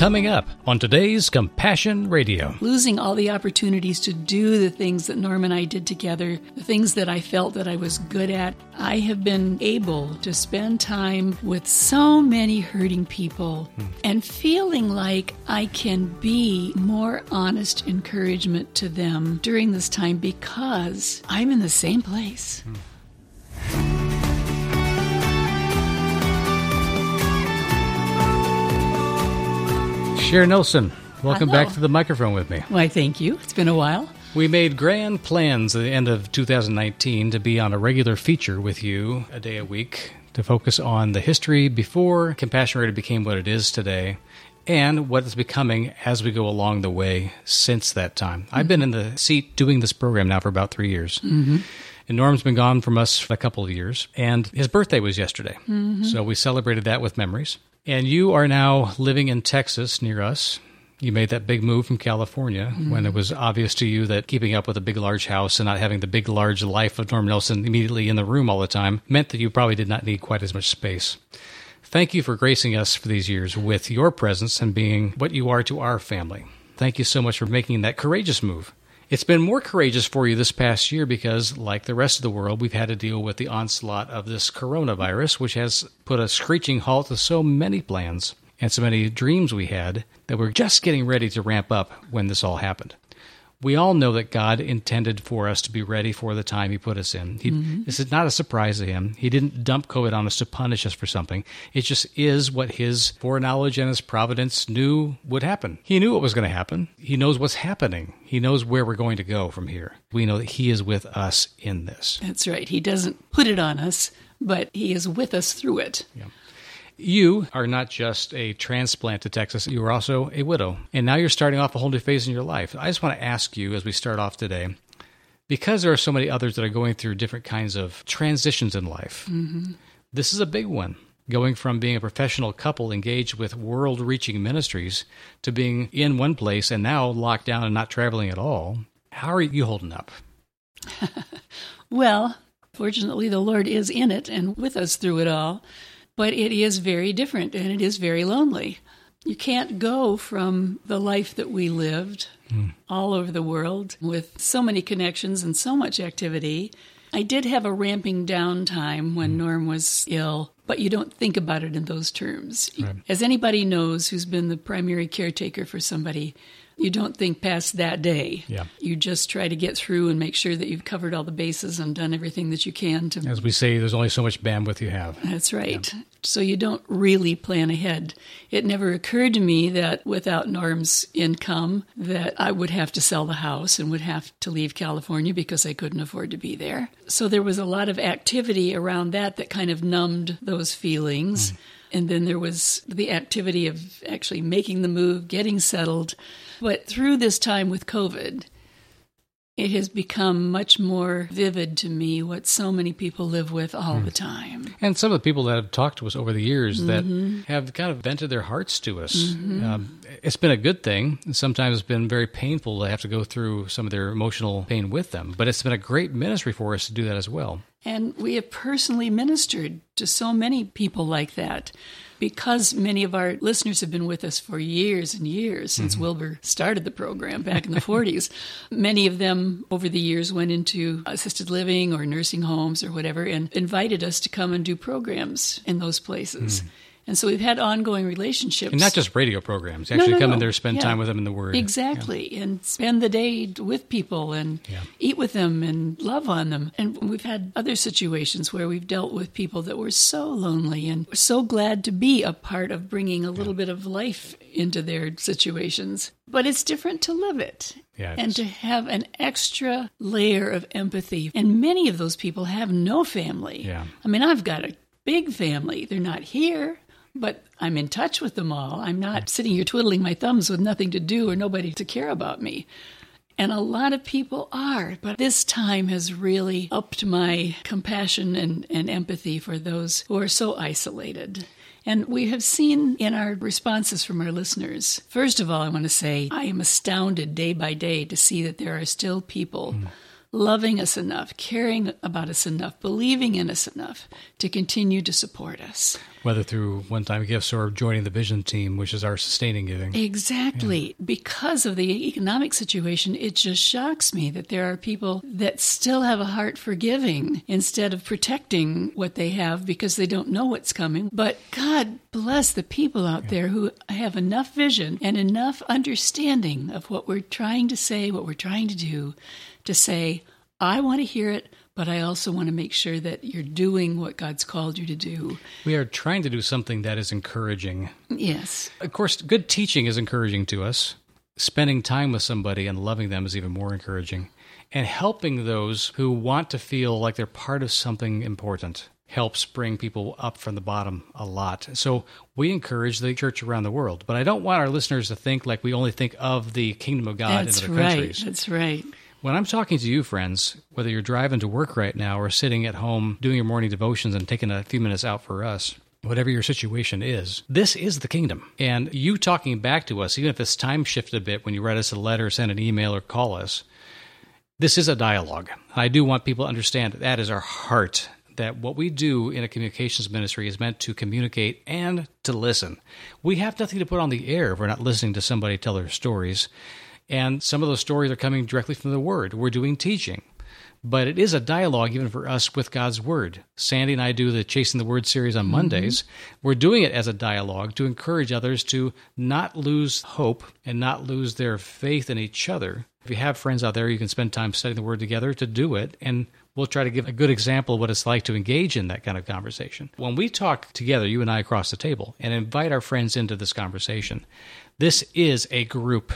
coming up on today's Compassion Radio. Losing all the opportunities to do the things that Norm and I did together, the things that I felt that I was good at. I have been able to spend time with so many hurting people and feeling like I can be more honest encouragement to them during this time because I'm in the same place. Cher Nelson, welcome Hello. back to the microphone with me. Why, thank you. It's been a while. We made grand plans at the end of 2019 to be on a regular feature with you a day a week to focus on the history before Compassion Radio became what it is today and what it's becoming as we go along the way since that time. I've been in the seat doing this program now for about 3 years. And Norm's been gone from us for a couple of years, and his birthday was yesterday. So we celebrated that with memories. And you are now living in Texas near us. You made that big move from California when it was obvious to you that keeping up with a big, large house and not having the big, large life of Norm Nelson immediately in the room all the time meant that you probably did not need quite as much space. Thank you for gracing us for these years with your presence and being what you are to our family. Thank you so much for making that courageous move. It's been more courageous for you this past year because, like the rest of the world, we've had to deal with the onslaught of this coronavirus, which has put a screeching halt to so many plans and so many dreams we had that we're just getting ready to ramp up when this all happened. We all know that God intended for us to be ready for the time He put us in. This is not a surprise to Him. He didn't dump COVID on us to punish us for something. It just is what His foreknowledge and His providence knew would happen. He knew what was going to happen. He knows what's happening. He knows where we're going to go from here. We know that He is with us in this. That's right. He doesn't put it on us, but He is with us through it. Yeah. You are not just a transplant to Texas, you are also a widow. And now you're starting off a whole new phase in your life. I just want to ask you as we start off today, because there are so many others that are going through different kinds of transitions in life, this is a big one. Going from being a professional couple engaged with world-reaching ministries to being in one place and now locked down and not traveling at all. How are you holding up? Well, fortunately, the Lord is in it and with us through it all. But it is very different, and it is very lonely. You can't go from the life that we lived all over the world with so many connections and so much activity. I did have a ramping down time when Norm was ill, but you don't think about it in those terms. Right. As anybody knows who's been the primary caretaker for somebody, you don't think past that day. Yeah. You just try to get through and make sure that you've covered all the bases and done everything that you can to... As we say, there's only so much bandwidth you have. That's right. Yeah. So you don't really plan ahead. It never occurred to me that without Norm's income that I would have to sell the house and would have to leave California because I couldn't afford to be there. So there was a lot of activity around that kind of numbed those feelings. And then there was the activity of actually making the move, getting settled. But through this time with COVID, it has become much more vivid to me what so many people live with all the time. And some of the people that have talked to us over the years that have kind of vented their hearts to us. It's been a good thing. Sometimes it's been very painful to have to go through some of their emotional pain with them. But it's been a great ministry for us to do that as well. And we have personally ministered to so many people like that. Because many of our listeners have been with us for years and years, since Wilbur started the program back in the 40s. Many of them over the years went into assisted living or nursing homes or whatever and invited us to come and do programs in those places. And so we've had ongoing relationships. And not just radio programs. You actually come in there, spend time with them in the Word. Exactly. And spend the day with people and eat with them and love on them. And we've had other situations where we've dealt with people that were so lonely and were so glad to be a part of bringing a little bit of life into their situations. But it's different to live it. And to have an extra layer of empathy. And many of those people have no family. I mean, I've got a big family. They're not here. But I'm in touch with them all. I'm not sitting here twiddling my thumbs with nothing to do or nobody to care about me. And a lot of people are. But this time has really upped my compassion and empathy for those who are so isolated. And we have seen in our responses from our listeners, first of all, I want to say I am astounded day by day to see that there are still people loving us enough, caring about us enough, believing in us enough to continue to support us. Whether through one-time gifts or joining the Vision team, which is our sustaining giving. Exactly. Yeah. Because of the economic situation, it just shocks me that there are people that still have a heart for giving instead of protecting what they have because they don't know what's coming. But God bless the people out there who have enough vision and enough understanding of what we're trying to say, what we're trying to do, to say, I want to hear it, but I also want to make sure that you're doing what God's called you to do. We are trying to do something that is encouraging. Yes. Of course, good teaching is encouraging to us. Spending time with somebody and loving them is even more encouraging. And helping those who want to feel like they're part of something important helps bring people up from the bottom a lot. So we encourage the church around the world. But I don't want our listeners to think like we only think of the kingdom of God in other countries. That's right. When I'm talking to you, friends, whether you're driving to work right now or sitting at home doing your morning devotions and taking a few minutes out for us, whatever your situation is, this is the kingdom. And you talking back to us, even if it's time shifted a bit when you write us a letter, send an email, or call us, this is a dialogue. I do want people to understand that is our heart, that what we do in a communications ministry is meant to communicate and to listen. We have nothing to put on the air if we're not listening to somebody tell their stories. And some of those stories are coming directly from the Word. We're doing teaching. But it is a dialogue even for us with God's Word. Sandy and I do the Chasing the Word series on Mondays. We're doing it as a dialogue to encourage others to not lose hope and not lose their faith in each other. If you have friends out there, you can spend time studying the Word together to do it. And we'll try to give a good example of what it's like to engage in that kind of conversation. When we talk together, you and I across the table, and invite our friends into this conversation, this is a group.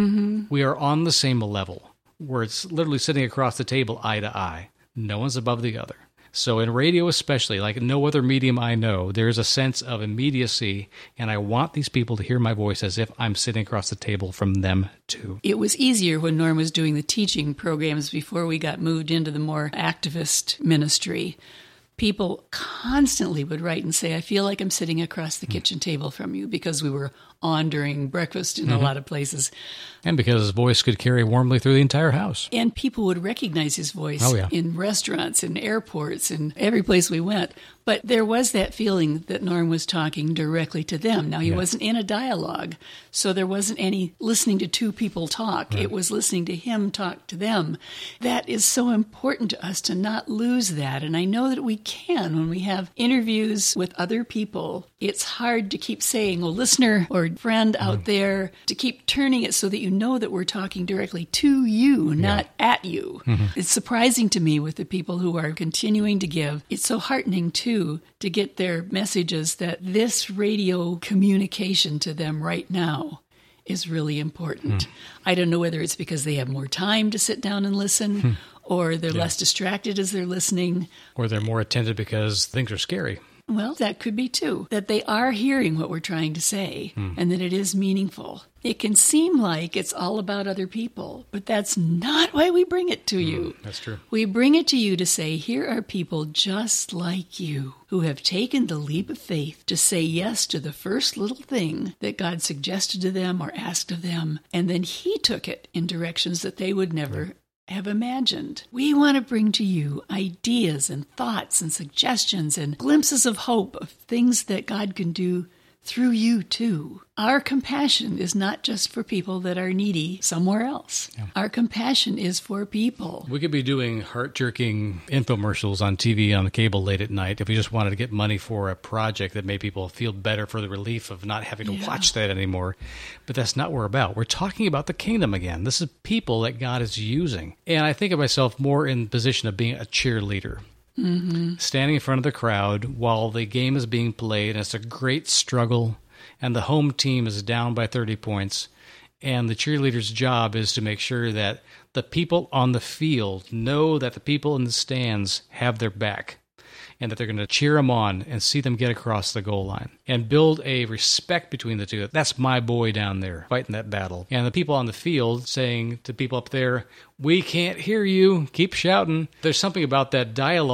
We are on the same level, where it's literally sitting across the table eye to eye. No one's above the other. So in radio especially, like no other medium I know, there's a sense of immediacy, and I want these people to hear my voice as if I'm sitting across the table from them too. It was easier when Norm was doing the teaching programs before we got moved into the more activist ministry. People constantly would write and say, I feel like I'm sitting across the kitchen table from you, because we were on during breakfast in a lot of places. And because his voice could carry warmly through the entire house. And people would recognize his voice in restaurants, in airports, in every place we went. But there was that feeling that Norm was talking directly to them. Now, he wasn't in a dialogue, so there wasn't any listening to two people talk. Right. It was listening to him talk to them. That is so important to us to not lose that. And I know that we can when we have interviews with other people. It's hard to keep saying, well, listener or friend out there, to keep turning it so that you know that we're talking directly to you, not at you. It's surprising to me with the people who are continuing to give. It's so heartening, too, to get their messages that this radio communication to them right now is really important. I don't know whether it's because they have more time to sit down and listen, or they're less distracted as they're listening. Or they're more attentive because things are scary. Well, that could be too, that they are hearing what we're trying to say and that it is meaningful. It can seem like it's all about other people, but that's not why we bring it to you. That's true. We bring it to you to say, here are people just like you who have taken the leap of faith to say yes to the first little thing that God suggested to them or asked of them, and then He took it in directions that they would never have imagined. We want to bring to you ideas and thoughts and suggestions and glimpses of hope of things that God can do through you too. Our compassion is not just for people that are needy somewhere else. Our compassion is for people. We could be doing heart-jerking infomercials on TV, on the cable late at night if we just wanted to get money for a project that made people feel better for the relief of not having to watch that anymore. But that's not what we're about. We're talking about the kingdom again. This is people that God is using. And I think of myself more in the position of being a cheerleader. Standing in front of the crowd while the game is being played, and it's a great struggle, and the home team is down by 30 points, and the cheerleader's job is to make sure that the people on the field know that the people in the stands have their back, and that they're going to cheer them on and see them get across the goal line and build a respect between the two. That's my boy down there fighting that battle. And the people on the field saying to people up there, we can't hear you, keep shouting. There's something about that dialogue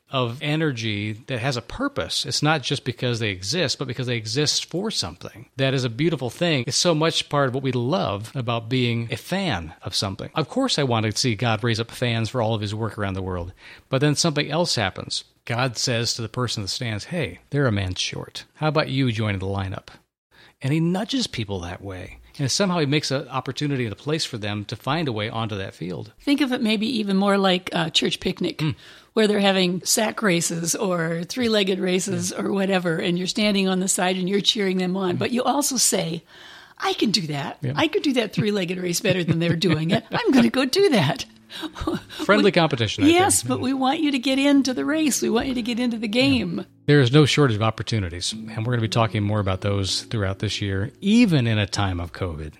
of energy that has a purpose. It's not just because they exist, but because they exist for something. That is a beautiful thing. It's so much part of what we love about being a fan of something. Of course, I want to see God raise up fans for all of his work around the world. But then something else happens. God says to the person in the stands, hey, they're a man short. How about you joining the lineup? And he nudges people that way. And somehow he makes an opportunity and a place for them to find a way onto that field. Think of it maybe even more like a church picnic, where they're having sack races or three-legged races or whatever, and you're standing on the side and you're cheering them on. But you also say, I can do that. Yeah. I could do that three-legged race better than they're doing it. I'm going to go do that. Friendly competition, I yes, think. but we want you to get into the race. We want you to get into the game. There is no shortage of opportunities, and we're going to be talking more about those throughout this year, even in a time of COVID.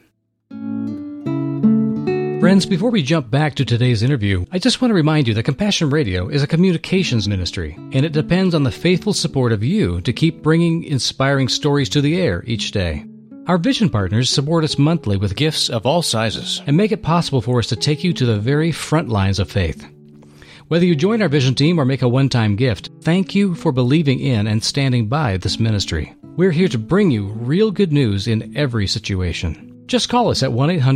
Friends, before we jump back to today's interview, I just want to remind you that Compassion Radio is a communications ministry, and it depends on the faithful support of you to keep bringing inspiring stories to the air each day. Our Vision partners support us monthly with gifts of all sizes and make it possible for us to take you to the very front lines of faith. Whether you join our Vision team or make a one-time gift, thank you for believing in and standing by this ministry. We're here to bring you real good news in every situation. Just call us at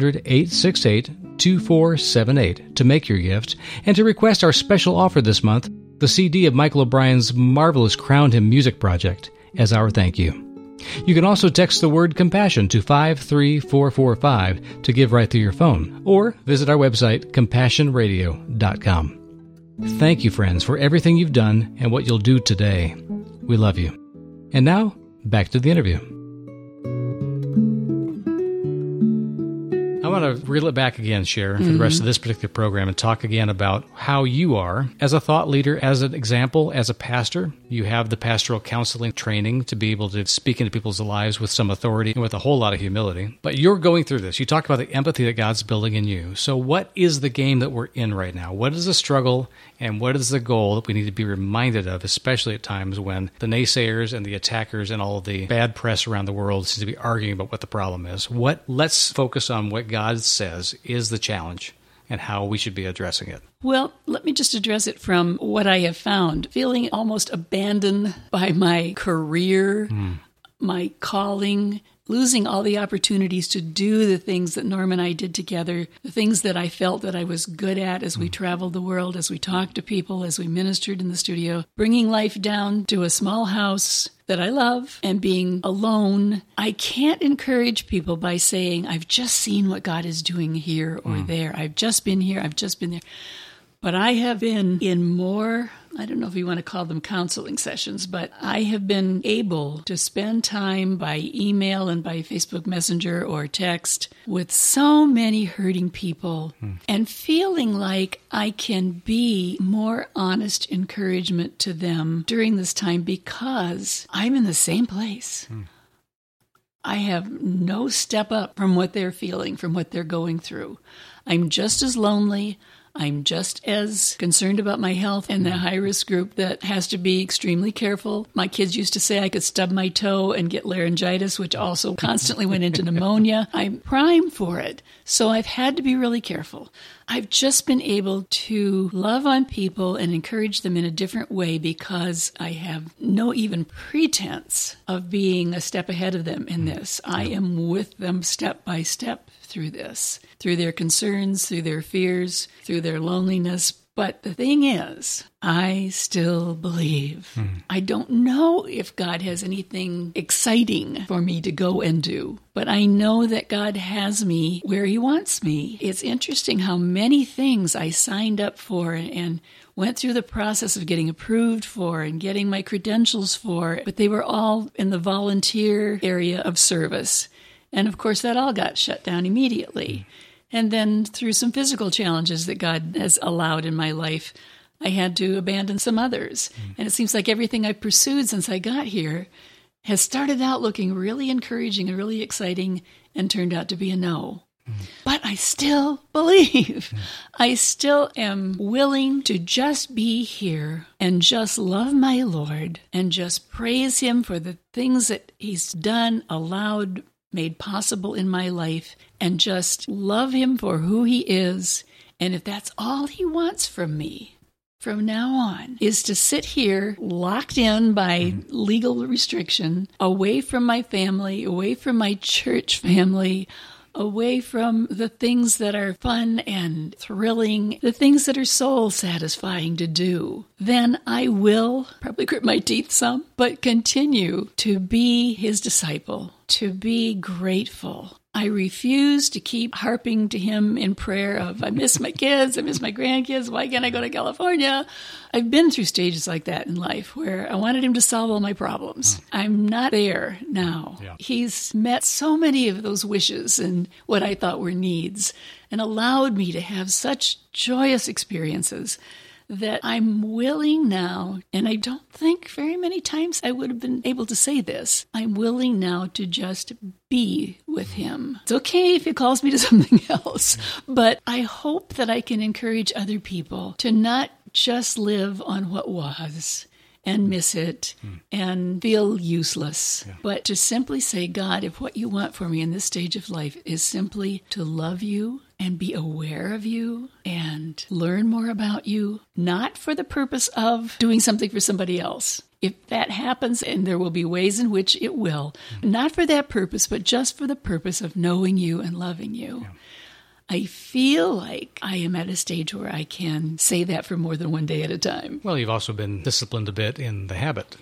1-800-868-2478 to make your gift and to request our special offer this month, the CD of Michael O'Brien's marvelous Crowned Him music project, as our thank you. You can also text the word compassion to 53445 to give right through your phone, or visit our website, compassionradio.com. Thank you, friends, for everything you've done and what you'll do today. We love you. And now, back to the interview. I want to reel it back again, Cher, for the rest of this particular program and talk again about how you are, as a thought leader, as an example, as a pastor. You have the pastoral counseling training to be able to speak into people's lives with some authority and with a whole lot of humility. But you're going through this. You talked about the empathy that God's building in you. So what is the game that we're in right now? What is the struggle and what is the goal that we need to be reminded of, especially at times when the naysayers and the attackers and all of the bad press around the world seem to be arguing about what the problem is? Let's focus on what God says is the challenge and how we should be addressing it. Well, let me just address it from what I have found. Feeling almost abandoned by my career, my calling, losing all the opportunities to do the things that Norm and I did together, the things that I felt that I was good at as we traveled the world, as we talked to people, as we ministered in the studio, bringing life down to a small house that I love and being alone. I can't encourage people by saying, I've just seen what God is doing here or there. I've just been here. I've just been there. But I have been in more, I don't know if you want to call them counseling sessions, but I have been able to spend time by email and by Facebook Messenger or text with so many hurting people and feeling like I can be more honest encouragement to them during this time because I'm in the same place. I have no step up from what they're feeling, from what they're going through. I'm just as lonely. I'm just as concerned about my health and the high-risk group that has to be extremely careful. My kids used to say I could stub my toe and get laryngitis, which also constantly went into pneumonia. I'm primed for it, so I've had to be really careful. I've just been able to love on people and encourage them in a different way because I have no even pretense of being a step ahead of them in this. I am with them step by step through this, through their concerns, through their fears, through their loneliness. But the thing is, I still believe. I don't know if God has anything exciting for me to go and do, but I know that God has me where He wants me. It's interesting how many things I signed up for and went through the process of getting approved for and getting my credentials for, but they were all in the volunteer area of service. And of course, that all got shut down immediately. And then through some physical challenges that God has allowed in my life, I had to abandon some others. And it seems like everything I've pursued since I got here has started out looking really encouraging and really exciting and turned out to be a no. But I still believe. I still am willing to just be here and just love my Lord and just praise Him for the things that He's done, allowed, made possible in my life, and just love Him for who He is. And if that's all He wants from me from now on is to sit here locked in by legal restriction, away from my family, away from my church family, away from the things that are fun and thrilling, the things that are soul satisfying to do. Then I will probably grit my teeth some, but continue to be his disciple, to be grateful. I refuse to keep harping to him in prayer of, I miss my kids, I miss my grandkids, why can't I go to California? I've been through stages like that in life where I wanted him to solve all my problems. I'm not there now. Yeah. He's met so many of those wishes and what I thought were needs and allowed me to have such joyous experiences that I'm willing now, and I don't think very many times I would have been able to say this, I'm willing now to just be with him. It's okay if he calls me to something else, but I hope that I can encourage other people to not just live on what was and miss it and feel useless, but to simply say, God, if what you want for me in this stage of life is simply to love you and be aware of you and learn more about you, not for the purpose of doing something for somebody else. If that happens, and there will be ways in which it will, not for that purpose, but just for the purpose of knowing you and loving you. Yeah. I feel like I am at a stage where I can say that for more than one day at a time. Well, you've also been disciplined a bit in the habit.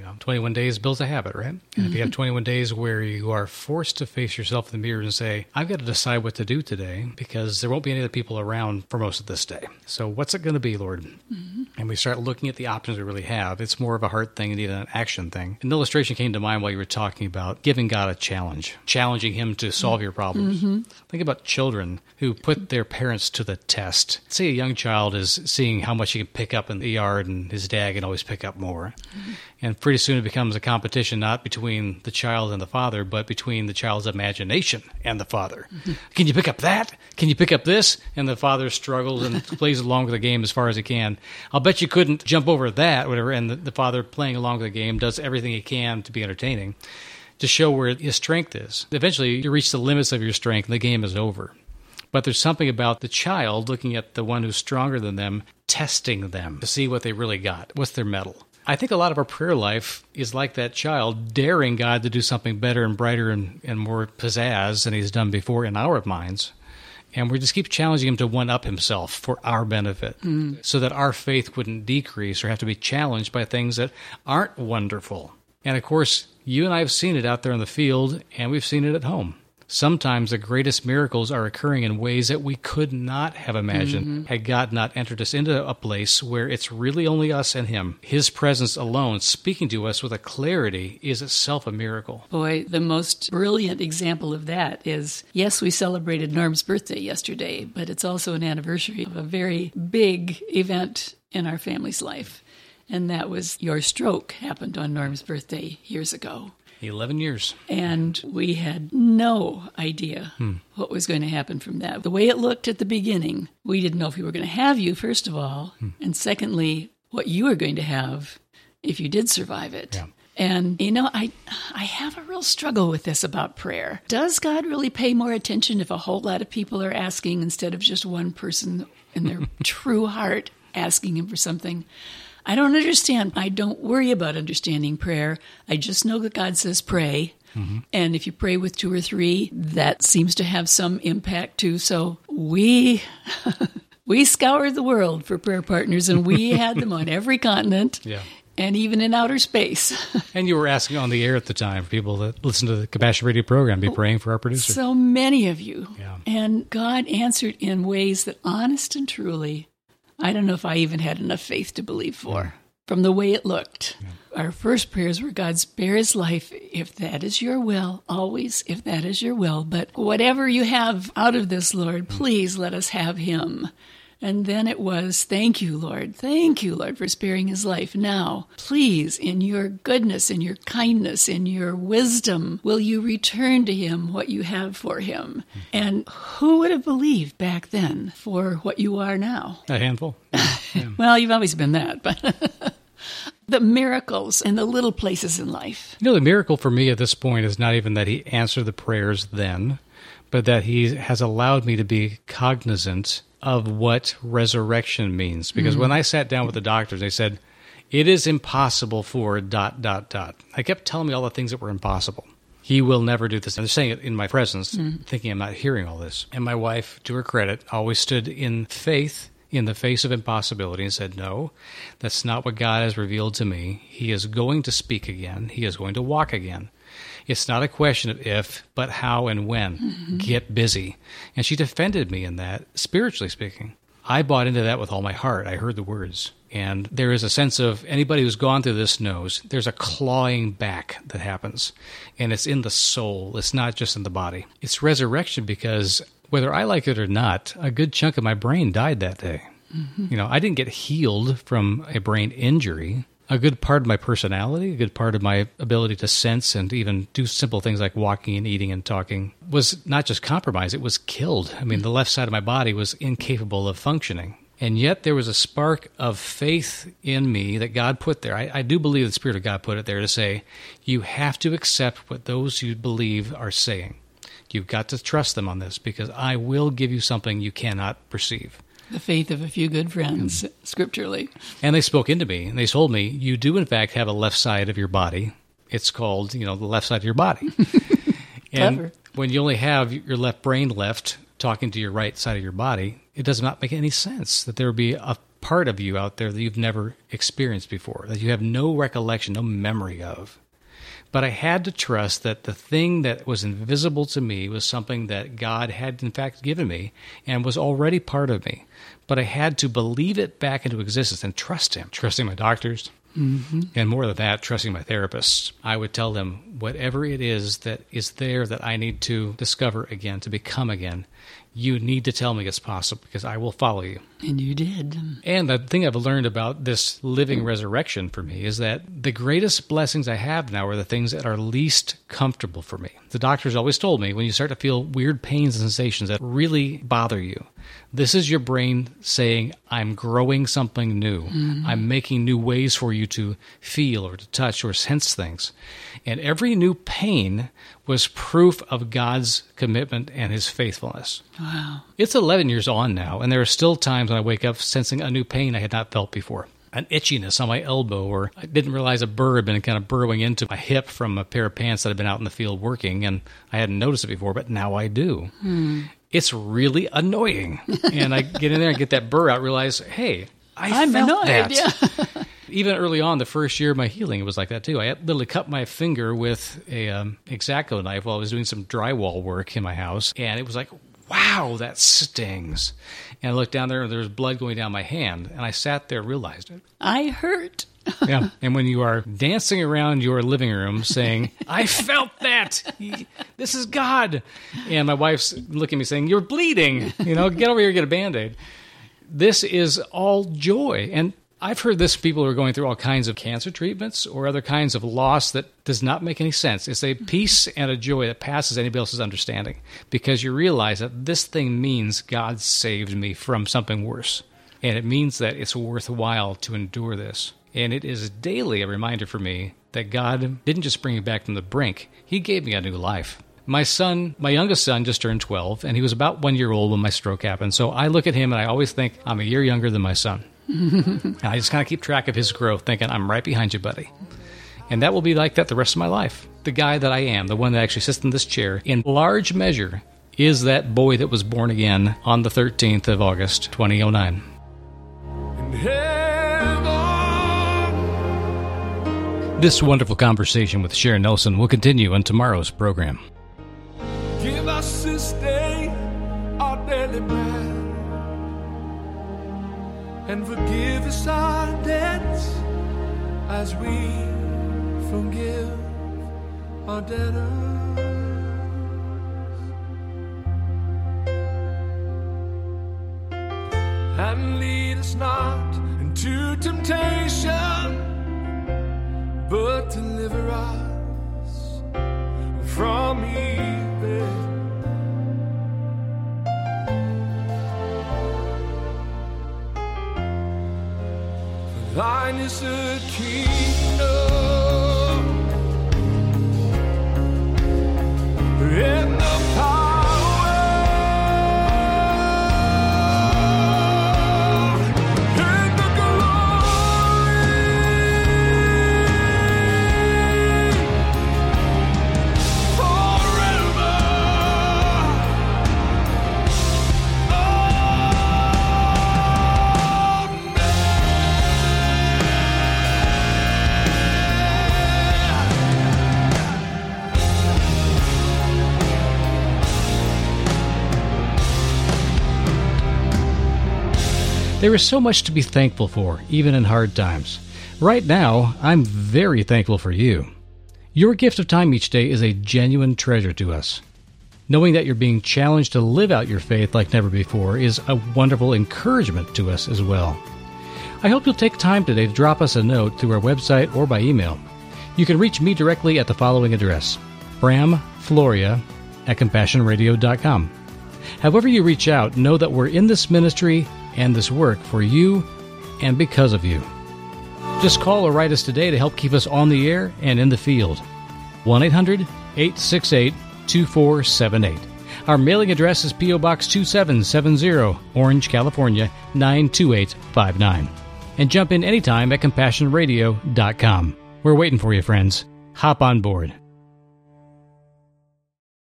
21 days builds a habit, right? And if you have 21 days where you are forced to face yourself in the mirror and say, I've got to decide what to do today because there won't be any other people around for most of this day. So what's it going to be, Lord? And we start looking at the options we really have. It's more of a heart thing and an action thing. An illustration came to mind while you were talking about giving God a challenge, challenging him to solve your problems. Think about children who put their parents to the test. Say a young child is seeing how much he can pick up in the yard and his dad can always pick up more. And pretty soon it becomes a competition not between the child and the father, but between the child's imagination and the father. Can you pick up that? Can you pick up this? And the father struggles and plays along with the game as far as he can. I'll bet you couldn't jump over that, whatever. And the father, playing along with the game, does everything he can to be entertaining, to show where his strength is. Eventually, you reach the limits of your strength and the game is over. But there's something about the child looking at the one who's stronger than them, testing them to see what they really got. What's their mettle? I think a lot of our prayer life is like that child, daring God to do something better and brighter and more pizzazz than he's done before in our minds. And we just keep challenging him to one-up himself for our benefit so that our faith wouldn't decrease or have to be challenged by things that aren't wonderful. And, of course, you and I have seen it out there in the field, and we've seen it at home. Sometimes the greatest miracles are occurring in ways that we could not have imagined had God not entered us into a place where it's really only us and him. His presence alone, speaking to us with a clarity, is itself a miracle. Boy, the most brilliant example of that is, yes, we celebrated Norm's birthday yesterday, but it's also an anniversary of a very big event in our family's life. And that was your stroke happened on Norm's birthday years ago. 11 years. And we had no idea what was going to happen from that. The way it looked at the beginning, we didn't know if we were going to have you, first of all, and secondly, what you were going to have if you did survive it. Yeah. And, I have a real struggle with this about prayer. Does God really pay more attention if a whole lot of people are asking instead of just one person in their true heart asking him for something? I don't understand. I don't worry about understanding prayer. I just know that God says pray. And if you pray with 2 or 3, that seems to have some impact too. So we scoured the world for prayer partners, and we had them on every continent. Yeah. And even in outer space. And you were asking on the air at the time for people that listen to the Compassion Radio program, be praying for our producer. So many of you. Yeah. And God answered in ways that, honest and truly, I don't know if I even had enough faith to believe for, from the way it looked. Yeah. Our first prayers were, God, spare his life, if that is your will, always, if that is your will. But whatever you have out of this, Lord, please let us have him. And then it was, thank you, Lord, for sparing his life. Now, please, in your goodness, in your kindness, in your wisdom, will you return to him what you have for him? And who would have believed back then for what you are now? A handful. Yeah. Well, you've always been that, but the miracles and the little places in life. The miracle for me at this point is not even that he answered the prayers then, but that he has allowed me to be cognizant of what resurrection means. Because when I sat down with the doctors, they said, it is impossible for ... I kept telling me all the things that were impossible. He will never do this. And they're saying it in my presence, thinking I'm not hearing all this. And my wife, to her credit, always stood in faith in the face of impossibility and said, no, that's not what God has revealed to me. He is going to speak again. He is going to walk again. It's not a question of if, but how and when. Get busy. And she defended me in that, spiritually speaking. I bought into that with all my heart. I heard the words. And there is a sense of, anybody who's gone through this knows, there's a clawing back that happens. And it's in the soul. It's not just in the body. It's resurrection because whether I like it or not, a good chunk of my brain died that day. You know, I didn't get healed from a brain injury. A good part of my personality, a good part of my ability to sense and even do simple things like walking and eating and talking was not just compromised, it was killed. I mean, the left side of my body was incapable of functioning. And yet there was a spark of faith in me that God put there. I do believe the Spirit of God put it there to say, you have to accept what those you believe are saying. You've got to trust them on this because I will give you something you cannot perceive. The faith of a few good friends, scripturally. And they spoke into me, and they told me, you do, in fact, have a left side of your body. It's called, the left side of your body. And Clever. when you only have your left brain left talking to your right side of your body, it does not make any sense that there would be a part of you out there that you've never experienced before, that you have no recollection, no memory of. But I had to trust that the thing that was invisible to me was something that God had, in fact, given me and was already part of me. But I had to believe it back into existence and trust Him, trusting my doctors, and more than that, trusting my therapists. I would tell them whatever it is that is there that I need to discover again, to become again, you need to tell me it's possible because I will follow you. And you did. And the thing I've learned about this living resurrection for me is that the greatest blessings I have now are the things that are least comfortable for me. The doctors always told me when you start to feel weird pains and sensations that really bother you, this is your brain saying, I'm growing something new. I'm making new ways for you to feel or to touch or sense things. And every new pain was proof of God's commitment and His faithfulness. Wow. It's 11 years on now, and there are still times when I wake up sensing a new pain I had not felt before. An itchiness on my elbow, or I didn't realize a burr had been kind of burrowing into my hip from a pair of pants that had been out in the field working, and I hadn't noticed it before, but now I do. It's really annoying. And I get in there and get that burr out, realize, hey, I'm felt annoyed, that. Yeah. Even early on, the first year of my healing, it was like that too. I had literally cut my finger with a X-Acto knife while I was doing some drywall work in my house, and it was like, wow, that stings. And I looked down there, and there was blood going down my hand, and I sat there and realized it. I hurt. Yeah, and when you are dancing around your living room saying, I felt that! This is God! And my wife's looking at me saying, you're bleeding! Get over here and get a Band-Aid. This is all joy. And I've heard this from people who are going through all kinds of cancer treatments or other kinds of loss that does not make any sense. It's a peace and a joy that passes anybody else's understanding because you realize that this thing means God saved me from something worse. And it means that it's worthwhile to endure this. And it is daily a reminder for me that God didn't just bring me back from the brink. He gave me a new life. My youngest son just turned 12, and he was about 1 year old when my stroke happened. So I look at him, and I always think I'm a year younger than my son. And I just kind of keep track of his growth, thinking, I'm right behind you, buddy. And that will be like that the rest of my life. The guy that I am, the one that actually sits in this chair, in large measure, is that boy that was born again on the 13th of August, 2009. This wonderful conversation with Sharon Nelson will continue on tomorrow's program. Give us this day our daily bread, and forgive us our debts as we forgive our debtors. And lead us not into temptation, but deliver us from evil. For thine is the kingdom and the power There is so much to be thankful for, even in hard times. Right now, I'm very thankful for you. Your gift of time each day is a genuine treasure to us. Knowing that you're being challenged to live out your faith like never before is a wonderful encouragement to us as well. I hope you'll take time today to drop us a note through our website or by email. You can reach me directly at the following address, bramfloria@compassionradio.com. However you reach out, know that we're in this ministry and this work for you and because of you. Just call or write us today to help keep us on the air and in the field. 1-800-868-2478. Our mailing address is P.O. Box 2770, Orange, California, 92859. And jump in anytime at CompassionRadio.com. We're waiting for you, friends. Hop on board.